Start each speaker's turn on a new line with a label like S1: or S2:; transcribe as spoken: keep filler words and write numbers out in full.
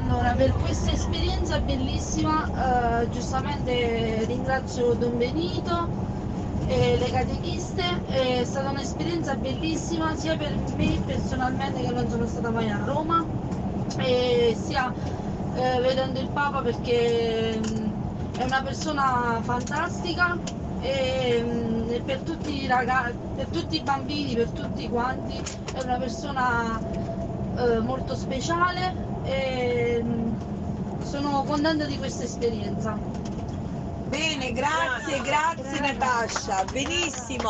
S1: Allora, per questa esperienza bellissima, eh, giustamente ringrazio Don Benito e le catechiste, è stata un'esperienza bellissima sia per me personalmente che non sono stata mai a Roma, e sia eh, vedendo il Papa perché mh, è una persona fantastica e, mh, e per tutti i ragazzi, per tutti i bambini, per tutti quanti, è una persona eh, molto speciale e mh, sono contenta di questa esperienza.
S2: Bene, grazie, grazie Natascia, benissimo.